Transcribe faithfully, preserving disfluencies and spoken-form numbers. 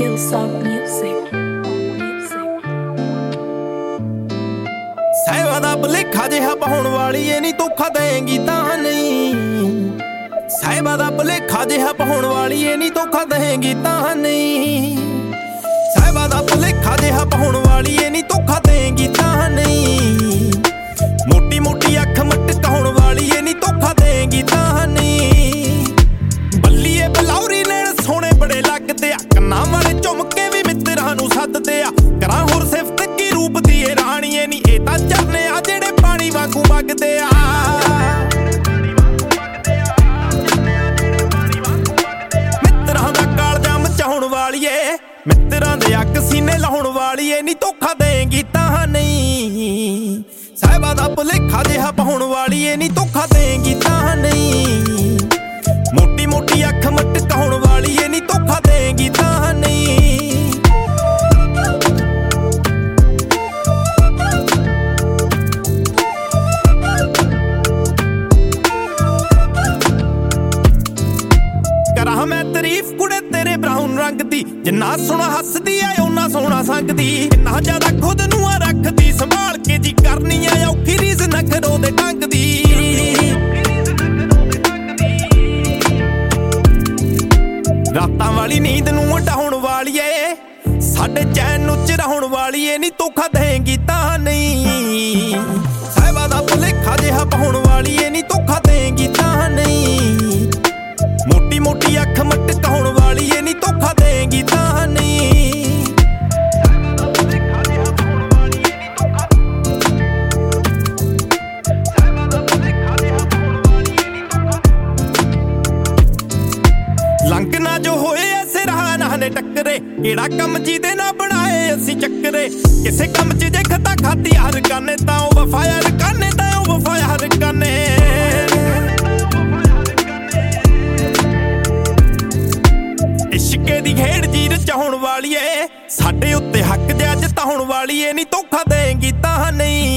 Killsoft Music. ਸਹਿਵਾ ਦਾ ਭੁਲੇਖਾ ਜਿਹਾ ਪਾਉਣ ਵਾਲੀ ਏ ਨੀ ਧੋਖਾ ਦੇਂਗੀ ਤਾਂ ਨਹੀਂ। ਸਹਿਵਾ ਦਾ ਭੁਲੇਖਾ ਜਿਹਾ ਪਾਉਣ ਵਾਲੀ ਏ ਨੀ ਧੋਖਾ ਦੇਂਗੀ ਤਾਂ ਨਹੀਂ। ਸਹਿਵਾ ਦਾ ਭੁਲੇਖਾ ਜਿਹਾ ਪਾਉਣ ਵਾਲੀ ਏ ਨੀ ਧੋਖਾ ਦੇਂਗੀ ਤਾਂ ਨਹੀਂ। ਮੋਟੀ ਮੋਟੀ ਅੱਖ ਮਟਕਾਉਣ ਵਾਲੀ ਏ ਨੀ ਧੋਖਾ ਦੇਂਗੀ ਤਾਂ ਨਹੀਂ। ਬੱਲੀਏ ਬਲੌਰੀ ਨੈਣ ਸੋਹਣੇ ਬੜੇ ਲੱਗਦੇ ਆ, ਕੰਨਾਂ ਵਾਲੇ ਝੁਮਕੇ ਵੀ ਮਿੱਤਰਾਂ ਨੂੰ ਸੱਦਦੇ ਆ। ਕਰਾਂ ਹੋਰ ਸਿਫਤ ਕੀ ਰੂਪ ਦੀ ਏ ਰਾਣੀ ਏ ਨੀ, ਇਹ ਤਾਂ ਝਰਨੇ ਆ ਜਿਹੜੇ ਪਾਣੀ ਵਾਂਗੂ ਵਗਦੇ ਆ। ਮਿੱਤਰਾਂ ਦਾ ਕਾਲਜਾ ਮਚਾਉਣ ਵਾਲੀ ਏ, ਮਿੱਤਰਾਂ ਦੇ ਅੱਗ ਸੀਨੇ ਲਾਉਣ ਵਾਲੀ ਏ ਨੀ ਧੋਖਾ ਦੇਂਗੀ ਤਾਂ ਨਹੀਂ। ਸਾਹਿਬਾ ਦਾ ਭੁਲੇਖਾ ਜਿਹਾ ਪਾਉਣ ਵਾਲੀ ਏ ਨੀ ਧੋਖਾ ਦੇਂਗੀ ਤਾਂ ਨਹੀਂ। ਮੋਟੀ ਮੋਟੀ ਅੱਖ ਮਟਕਾਉਣ ਵਾਲੀ ਏ ਨੀ ਧੋਖਾ ਦੇਂਗੀ ਤਾਂ ਨਹੀਂ। ਕਰਾਂ ਮੈਂ ਤਾਰੀਫ ਕੁੜੇ ਤੇਰੇ ਬਰਾਊਨ ਰੰਗ ਦੀ, ਜਿੰਨਾ ਸੋਹਣਾ ਹੱਸਦੀ ਐ ਓਨਾ ਸੋਹਣਾ ਸੰਗਦੀ। ਇੰਨਾ ਜ਼ਿਆਦਾ ਖੁਦ ਨੂੰ ਆ ਰੱਖਦੀ ਸੰਭਾਲ ਕੇ, ਜੀ ਕਰਨੀ ਐ ਔਖੀ ਰੀਸ ਨਖਰੋ ਦੇ ਢੰਗ ਦੀ। ਰਾਤਾਂ ਵਾਲੀ ਨੀਂਦ ਨੂੰ ਉਡਾਉਣ ਵਾਲੀ ਏ, ਸਾਡੇ ਚੈਨ ਨੂੰ ਚਰਾਉਣ ਵਾਲੀ ਏ ਨੀ ਧੋਖਾ ਦੇਂਗੀ ਤਾਂ ਨਹੀਂ। ਸਾਹਿਬਾ ਦਾ ਭੁਲੇਖਾ ਜਿਹਾ ਪਾਉਣ ਵਾਲੀ ਏ ਨੀ ਧੋਖਾ ਦੇਂਗੀ ਤਾਂ ਨਹੀਂ। ਮੋਟੀ ਮੋਟੀ ਅੱਖ ਮਟਕਾਉਣ ਵਾਲੀ ਏ ਨੀ ਧੋਖਾ ਦੇਂਗੀ ਤਾਂ ਨਹੀਂ। ਲੰਘ ਨਾ ਜੋ ਹੋਏ ਐਸੇ ਰਾਹ ਨਾ ਨੇ ਟੱਕਰੇ, ਕਿਹੜਾ ਕੰਮ ਜਿਹਦੇ ਨਾ ਬਣਾਏ ਅਸੀਂ ਚੱਕਰੇ। ਕਿਸੇ ਕੰਮ 'ਚ ਜੇ ਖਤਾ ਖਾਤੀ ਹਰ ਕਾਨੇ, ਤਾਂ ਉਹ ਵਫਾ ਯਾਰ ਕਾਨੇ, ਤਾਂ ਉਹ ਵਫਾ ਯਾਰ ਕਾਨੇ। ਇਸ਼ਕੇ ਦੀ ਖੇਡ ਜੀ ਰਚਾਉਣ ਵਾਲੀ ਏ, ਸਾਡੇ ਉੱਤੇ ਹੱਕ ਦੇ ਅੱਜ ਤਾਉਣ ਵਾਲੀ ਏ ਨੀ ਧੋਖਾ ਦੇਂਗੀ ਤਾਂ ਨਹੀਂ।